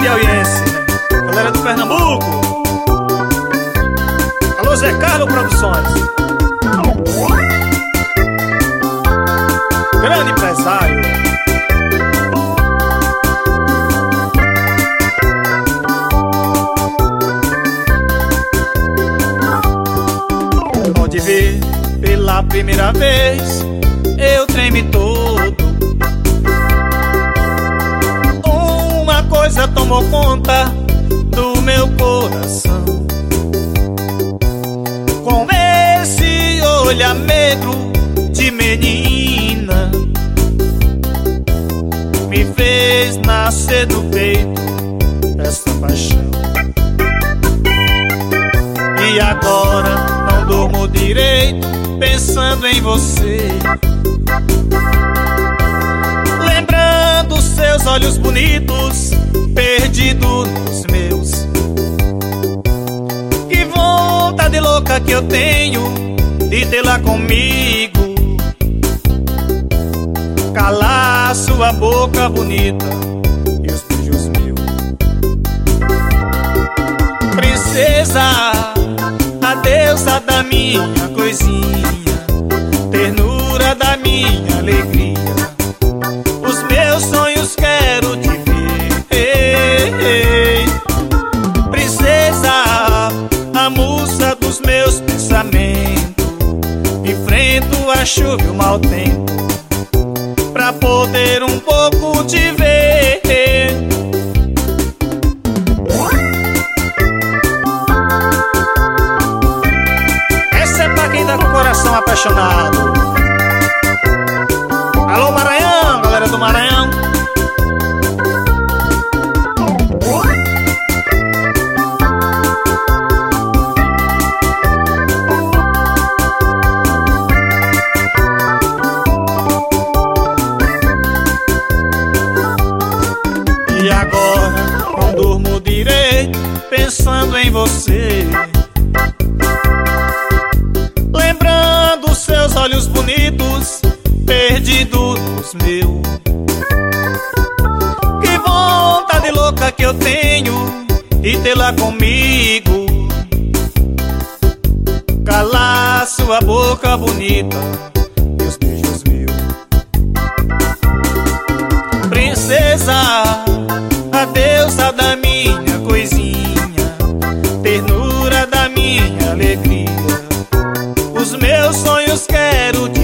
piauiense, né? Galera do Pernambuco. Alô, Zé Carlos Produções. Grande empresário. Pode ver, pela primeira vez eu treme todo. Uma coisa tomou conta do meu coração. Com esse olhar negro de menina, me fez nascer do peito essa paixão. E agora não durmo direito pensando em você, lembrando seus olhos bonitos perdidos nos meus. Que vontade louca que eu tenho de tê-la comigo, calar sua boca bonita e os beijos meus. Princesa, a deusa da minha coisinha, ternura da minha alegria, os meus sonhos quero te ver. Princesa, a musa dos meus pensamentos, enfrento a chuva e o mau tempo pra poder um pouco te ver. Essa é pra quem tá com o coração apaixonado. Alô, Maranhão, galera do Maranhão. E agora não durmo direito pensando em você, lembrando seus olhos bonitos perdidos nos meus. Que vontade louca que eu tenho de tê-la comigo, calar sua boca bonita e os beijos meus. Princesa, a deusa da minha coisinha, ternura da minha alegria, os meus sonhos quero te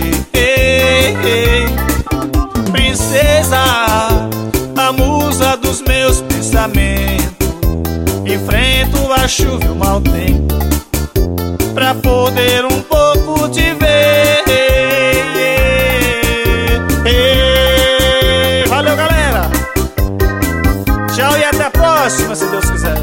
ver. Princesa, a musa dos meus pensamentos, enfrento a chuva e o mau tempo pra poder um pouco te ver. Valeu, galera. Tchau e até a próxima, se Deus quiser.